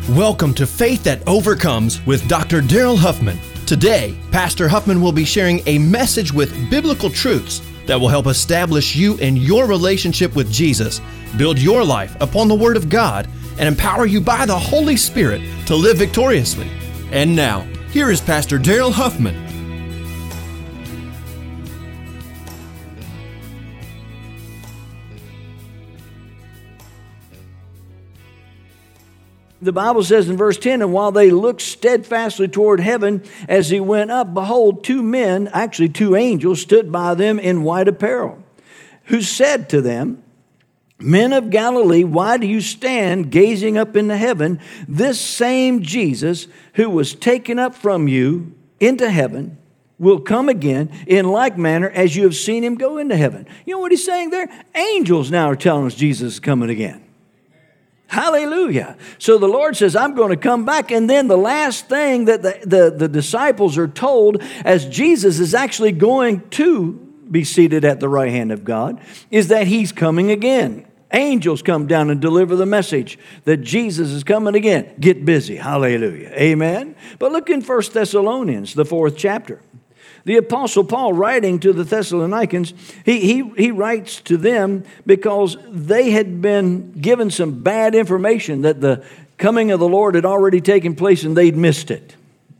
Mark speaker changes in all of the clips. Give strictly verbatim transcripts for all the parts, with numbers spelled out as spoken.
Speaker 1: Welcome to Faith That Overcomes with Doctor Daryl Huffman. Today, Pastor Huffman will be sharing a message with biblical truths that will help establish you in your relationship with Jesus, build your life upon the Word of God, and empower you by the Holy Spirit to live victoriously. And now, here is Pastor Daryl Huffman.
Speaker 2: The Bible says in verse ten, and while they looked steadfastly toward heaven as he went up, behold, two men, actually two angels, stood by them in white apparel, who said to them, Men of Galilee, why do you stand gazing up into heaven? This same Jesus who was taken up from you into heaven will come again in like manner as you have seen him go into heaven. You know what he's saying there? Angels now are telling us Jesus is coming again. Hallelujah. So the Lord says, I'm going to come back. And then the last thing that the, the, the disciples are told as Jesus is actually going to be seated at the right hand of God is that he's coming again. Angels come down and deliver the message that Jesus is coming again. Get busy. Hallelujah. Amen. But look in First Thessalonians, the fourth chapter. The Apostle Paul, writing to the Thessalonians, he, he, he writes to them because they had been given some bad information that the coming of the Lord had already taken place and they'd missed it.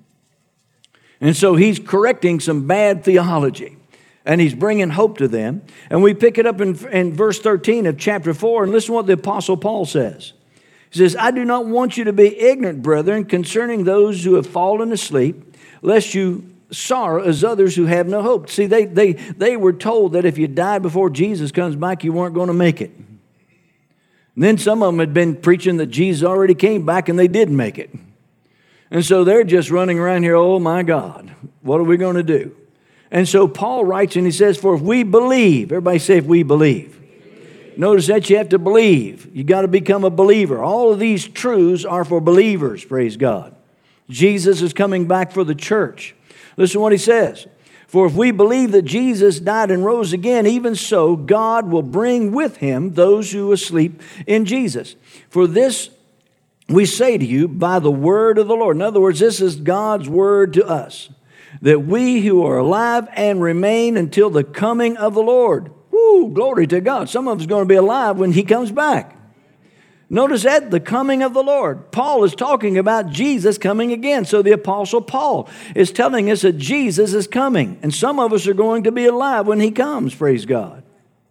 Speaker 2: And so he's correcting some bad theology and he's bringing hope to them. And we pick it up in, in verse thirteen of chapter four, and listen to what the Apostle Paul says. He says, I do not want you to be ignorant, brethren, concerning those who have fallen asleep, lest you sorrow as others who have no hope. See, they, they, they were told that if you died before Jesus comes back, you weren't going to make it. And then some of them had been preaching that Jesus already came back and they didn't make it. And so they're just running around here, oh my God, what are we going to do? And so Paul writes and he says, for if we believe, everybody say if we believe. Notice that you have to believe. You got to become a believer. All of these truths are for believers, praise God. Jesus is coming back for the church. Listen to what he says. For if we believe that Jesus died and rose again, even so God will bring with him those who are asleep in Jesus. For this we say to you by the word of the Lord. In other words, this is God's word to us, that we who are alive and remain until the coming of the Lord. Woo, glory to God. Some of us are going to be alive when he comes back. Notice that, the coming of the Lord. Paul is talking about Jesus coming again. So the Apostle Paul is telling us that Jesus is coming. And some of us are going to be alive when he comes, praise God.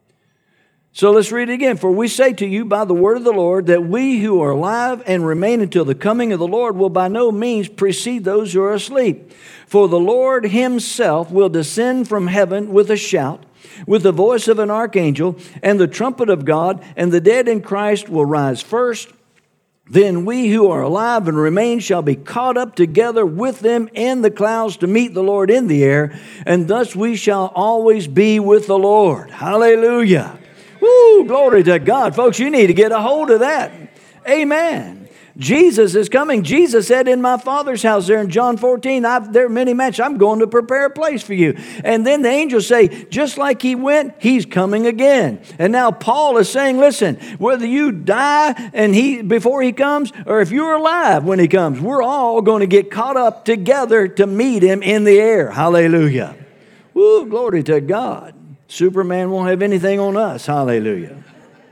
Speaker 2: So let's read it again. For we say to you by the word of the Lord that we who are alive and remain until the coming of the Lord will by no means precede those who are asleep. For the Lord himself will descend from heaven with a shout, with the voice of an archangel and the trumpet of God, and the dead in Christ will rise first. Then we who are alive and remain shall be caught up together with them in the clouds to meet the Lord in the air, and thus we shall always be with the Lord. Hallelujah. Woo, glory to God. Folks, you need to get a hold of that. Amen. Jesus is coming. Jesus said in my Father's house there in John fourteen, I've, there are many mansions. I'm going to prepare a place for you. And then the angels say, just like he went, he's coming again. And now Paul is saying, listen, whether you die and he before he comes, or if you're alive when he comes, we're all going to get caught up together to meet him in the air. Hallelujah. Woo, glory to God. Superman won't have anything on us. Hallelujah.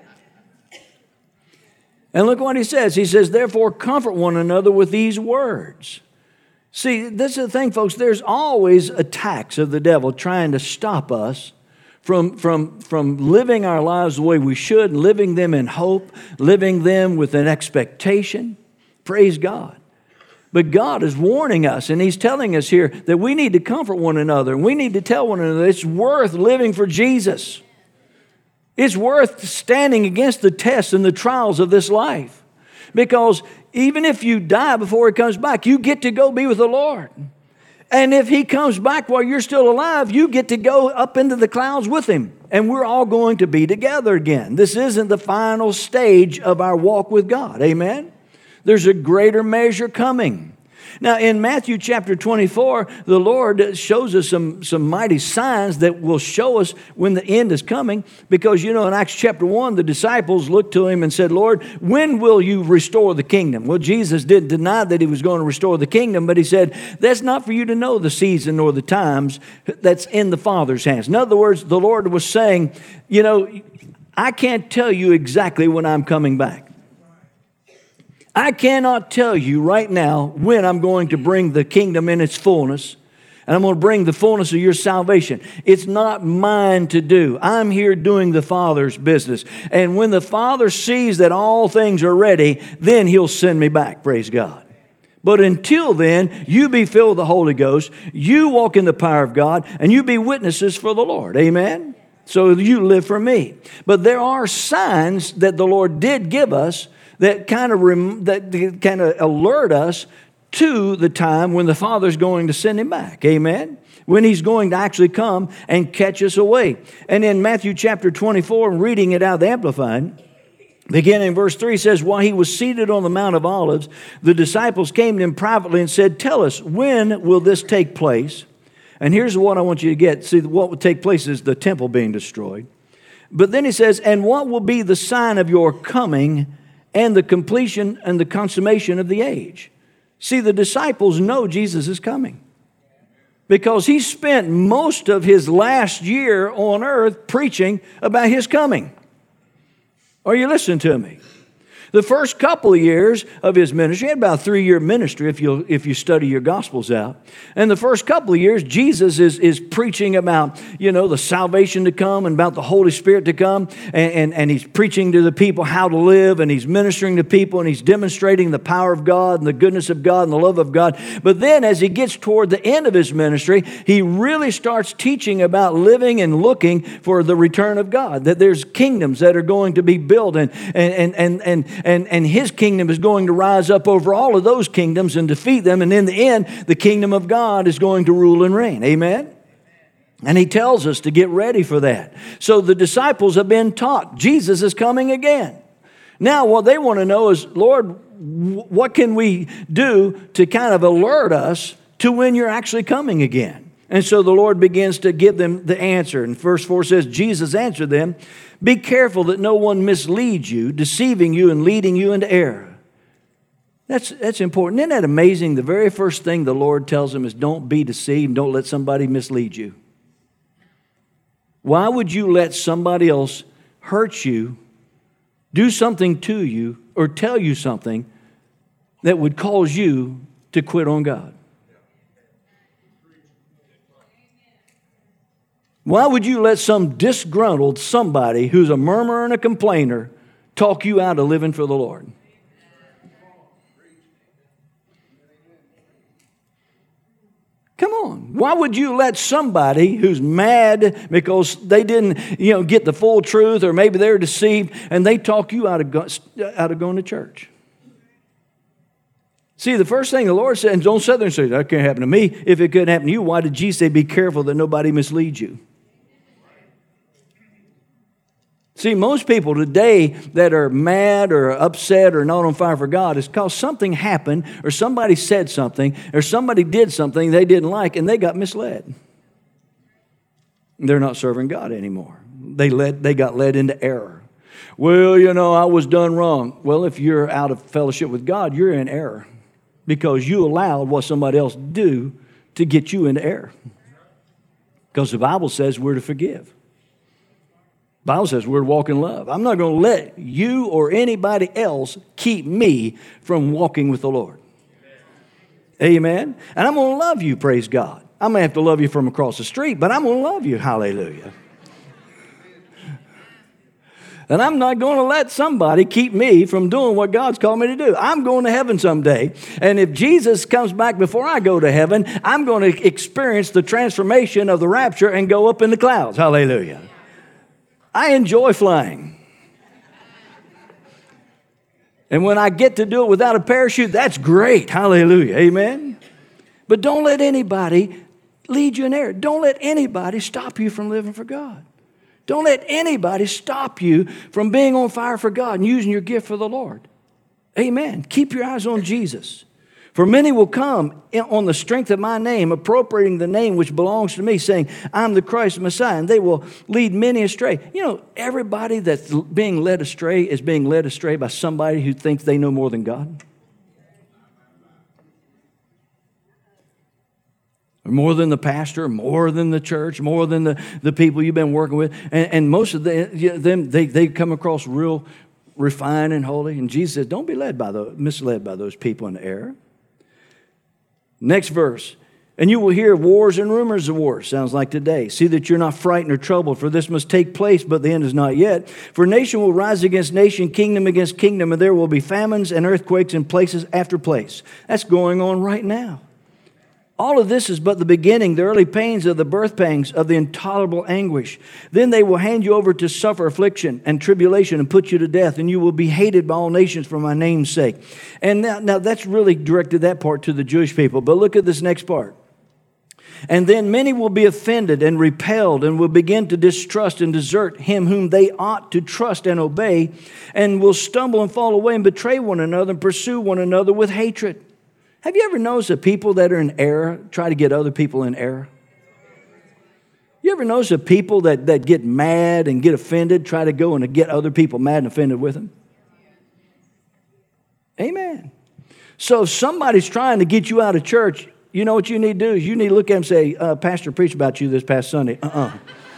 Speaker 2: And look what he says. He says, therefore, comfort one another with these words. See, this is the thing, folks. There's always attacks of the devil trying to stop us from, from, from living our lives the way we should, living them in hope, living them with an expectation. Praise God. But God is warning us, and he's telling us here that we need to comfort one another. And we need to tell one another it's worth living for Jesus. It's worth standing against the tests and the trials of this life. Because even if you die before he comes back, you get to go be with the Lord. And if he comes back while you're still alive, you get to go up into the clouds with him. And we're all going to be together again. This isn't the final stage of our walk with God. Amen? There's a greater measure coming. Now, in Matthew chapter twenty-four, the Lord shows us some, some mighty signs that will show us when the end is coming. Because, you know, in Acts chapter one, the disciples looked to him and said, Lord, when will you restore the kingdom? Well, Jesus didn't deny that he was going to restore the kingdom, but he said, that's not for you to know the season or the times. That's in the Father's hands. In other words, the Lord was saying, you know, I can't tell you exactly when I'm coming back. I cannot tell you right now when I'm going to bring the kingdom in its fullness, and I'm going to bring the fullness of your salvation. It's not mine to do. I'm here doing the Father's business. And when the Father sees that all things are ready, then He'll send me back, praise God. But until then, you be filled with the Holy Ghost, you walk in the power of God, and you be witnesses for the Lord. Amen? So you live for me. But there are signs that the Lord did give us that kind of rem- that kind of alert us to the time when the Father's going to send him back. Amen? When he's going to actually come and catch us away. And in Matthew chapter twenty-four, reading it out of the Amplified, beginning in verse three, says, while he was seated on the Mount of Olives, the disciples came to him privately and said, tell us, when will this take place? And here's what I want you to get. See, what would take place is the temple being destroyed. But then he says, and what will be the sign of your coming and the completion and the consummation of the age? See, the disciples know Jesus is coming because he spent most of his last year on earth preaching about his coming. Are you listening to me? The first couple of years of his ministry, he had about a three-year ministry if you if you study your Gospels out. And the first couple of years, Jesus is, is preaching about, you know, the salvation to come and about the Holy Spirit to come. And, and, and he's preaching to the people how to live, and he's ministering to people, and he's demonstrating the power of God and the goodness of God and the love of God. But then as he gets toward the end of his ministry, he really starts teaching about living and looking for the return of God, that there's kingdoms that are going to be built, and and and and And, and his kingdom is going to rise up over all of those kingdoms and defeat them. And in the end, the kingdom of God is going to rule and reign. Amen? And he tells us to get ready for that. So the disciples have been taught Jesus is coming again. Now, what they want to know is, Lord, what can we do to kind of alert us to when you're actually coming again? And so the Lord begins to give them the answer. And verse four says, Jesus answered them, be careful that no one misleads you, deceiving you and leading you into error. That's, that's important. Isn't that amazing? The very first thing the Lord tells them is don't be deceived. Don't let somebody mislead you. Why would you let somebody else hurt you, do something to you, or tell you something that would cause you to quit on God? Why would you let some disgruntled somebody who's a murmurer and a complainer talk you out of living for the Lord? Come on. Why would you let somebody who's mad because they didn't, you know, get the full truth, or maybe they're deceived, and they talk you out of, go, out of going to church? See, the first thing the Lord said, and don't sit there and say, that can't happen to me. If it couldn't happen to you, why did Jesus say, be careful that nobody misleads you? See, most people today that are mad or upset or not on fire for God is because something happened, or somebody said something, or somebody did something they didn't like, and they got misled. They're not serving God anymore. They led, they got led into error. Well, you know, I was done wrong. Well, if you're out of fellowship with God, you're in error because you allowed what somebody else do to get you into error. Because the Bible says we're to forgive. The Bible says we're to walk in love. I'm not going to let you or anybody else keep me from walking with the Lord. Amen. And I'm going to love you, praise God. I may have to love you from across the street, but I'm going to love you. Hallelujah. And I'm not going to let somebody keep me from doing what God's called me to do. I'm going to heaven someday. And if Jesus comes back before I go to heaven, I'm going to experience the transformation of the rapture and go up in the clouds. Hallelujah. I enjoy flying. And when I get to do it without a parachute, that's great. Hallelujah. Amen. But don't let anybody lead you in error. Don't let anybody stop you from living for God. Don't let anybody stop you from being on fire for God and using your gift for the Lord. Amen. Keep your eyes on Jesus. For many will come on the strength of my name, appropriating the name which belongs to me, saying, I'm the Christ the Messiah, and they will lead many astray. You know, everybody that's being led astray is being led astray by somebody who thinks they know more than God. More than the pastor, more than the church, more than the, the people you've been working with. And, and most of the, you know, them, they, they come across real refined and holy. And Jesus says, don't be led by those, misled by those people in error. Next verse. And you will hear of wars and rumors of wars. Sounds like today. See that you're not frightened or troubled, for this must take place, but the end is not yet. For nation will rise against nation, kingdom against kingdom, and there will be famines and earthquakes in places after place. That's going on right now. All of this is but the beginning, the early pains of the birth pangs of the intolerable anguish. Then they will hand you over to suffer affliction and tribulation and put you to death, and you will be hated by all nations for my name's sake. And now, now that's really directed that part to the Jewish people. But look at this next part. And then many will be offended and repelled and will begin to distrust and desert him whom they ought to trust and obey, and will stumble and fall away and betray one another and pursue one another with hatred. Have you ever noticed that people that are in error try to get other people in error? You ever notice that people that, that get mad and get offended try to go and get other people mad and offended with them? Amen. So if somebody's trying to get you out of church, you know what you need to do is you need to look at them and say, uh, Pastor preached about you this past Sunday. Uh-uh.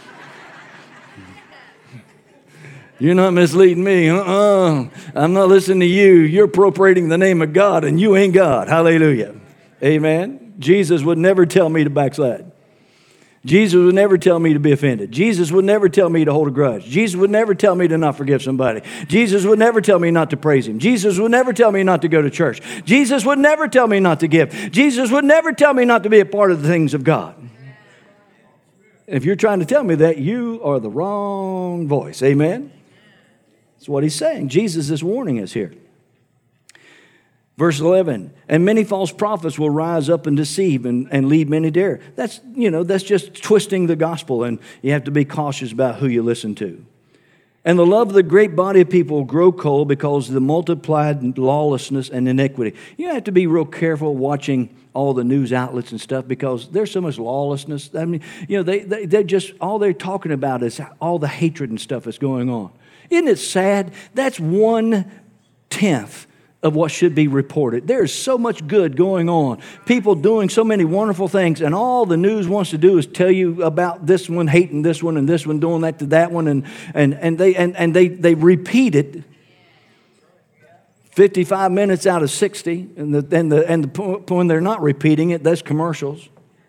Speaker 2: You're not misleading me. Uh-uh. I'm not listening to you. You're appropriating the name of God, and you ain't God. Hallelujah. Amen. Jesus would never tell me to backslide. Jesus would never tell me to be offended. Jesus would never tell me to hold a grudge. Jesus would never tell me to not forgive somebody. Jesus would never tell me not to praise him. Jesus would never tell me not to go to church. Jesus would never tell me not to give. Jesus would never tell me not to be a part of the things of God. If you're trying to tell me that, you are the wrong voice. Amen. That's what he's saying. Jesus is warning us here. Verse eleven, and many false prophets will rise up and deceive and, and lead many to error. That's, you know, that's just twisting the gospel, and you have to be cautious about who you listen to. And the love of the great body of people will grow cold because of the multiplied lawlessness and iniquity. You have to be real careful watching all the news outlets and stuff because there's so much lawlessness. I mean, you know, they, they, they're just, all they're talking about is all the hatred and stuff that's going on. Isn't it sad? That's one-tenth of what should be reported. There's so much good going on. People doing so many wonderful things, and all the news wants to do is tell you about this one hating this one and this one doing that to that one, and and and they and, and they, they repeat it fifty-five minutes out of sixty, and the and the and the, when they're not repeating it, that's commercials.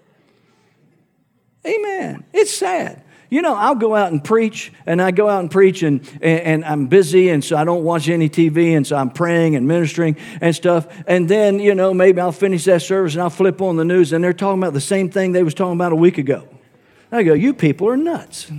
Speaker 2: Amen. It's sad. You know, I'll go out and preach, and I go out and preach, and, and, and I'm busy, and so I don't watch any T V, and so I'm praying and ministering and stuff. And then, you know, maybe I'll finish that service, and I'll flip on the news, and they're talking about the same thing they was talking about a week ago. And I go, you people are nuts.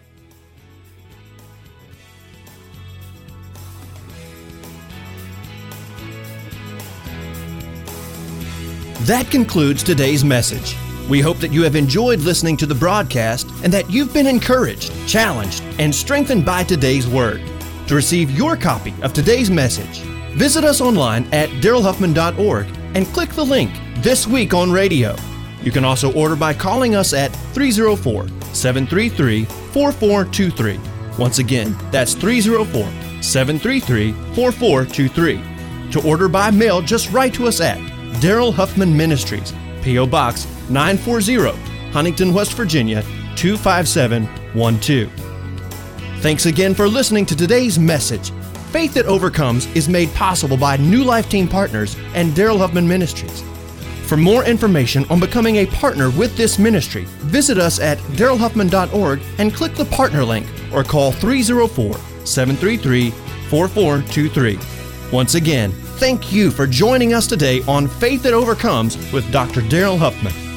Speaker 1: That concludes today's message. We hope that you have enjoyed listening to the broadcast and that you've been encouraged, challenged, and strengthened by today's word. To receive your copy of today's message, visit us online at daryl huffman dot org and click the link This Week on Radio. You can also order by calling us at three oh four, seven three three, four four two three. Once again, that's three oh four, seven three three, four four two three. To order by mail, just write to us at Daryl Huffman Ministries, P O Box nine forty, Huntington, West Virginia, two five seven one two. Thanks again for listening to today's message. Faith That Overcomes is made possible by New Life Team Partners and Daryl Huffman Ministries. For more information on becoming a partner with this ministry, visit us at daryl huffman dot org and click the partner link or call three oh four, seven three three, four four two three. Once again, thank you for joining us today on Faith That Overcomes with Doctor Daryl Huffman.